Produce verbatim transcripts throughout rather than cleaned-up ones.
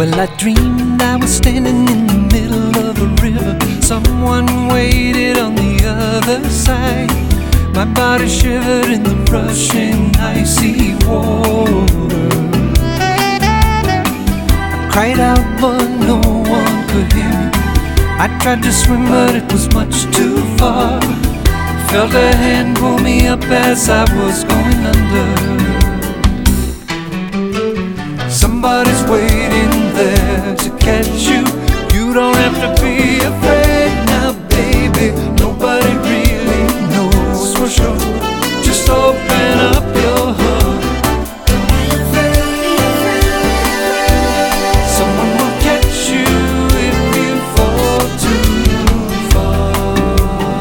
Well, I dreamed I was standing in the middle of a river. Someone waited on the other side. My body shivered in the rushing icy water. I cried out but no one could hear me. I tried to swim but it was much too far. Felt a hand pull me up as I was going under. Somebody's waiting there to catch you. You don't have to be afraid now, baby. Nobody really knows for sure. Just open up your heart. Someone will catch you if you fall too far.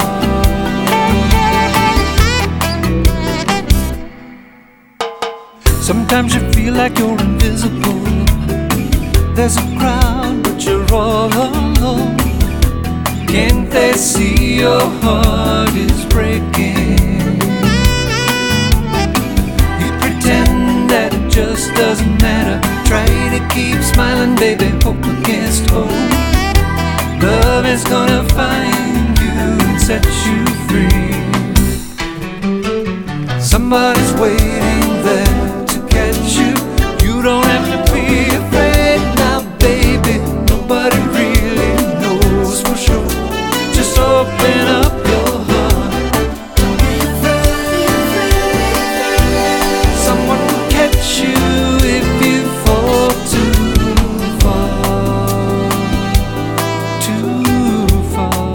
Sometimes you feel like you're invisible. There's a crowd, but you're all alone. Can't they see your heart is breaking? You pretend that it just doesn't matter. Try to keep smiling, baby, hope against hope. Love is gonna find you and set you free. Somebody's waiting there to catch you. You don't have to be afraid now, baby. Nobody really knows for sure. Just open up your heart. Someone will catch you if you fall too far. Too far.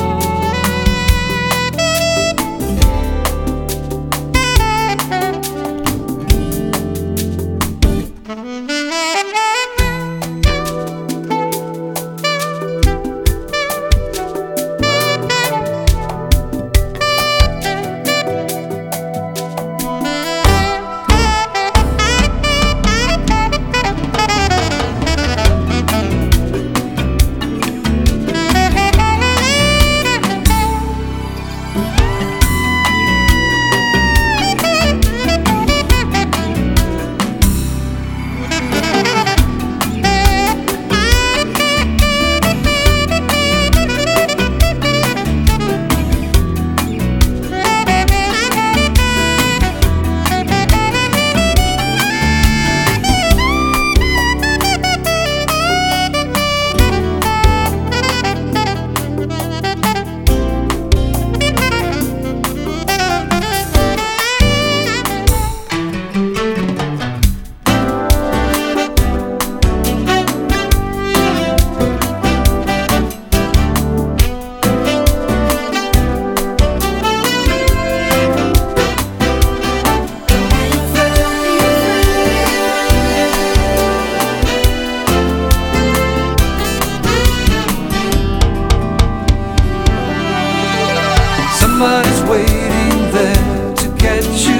Somebody's waiting there to catch you.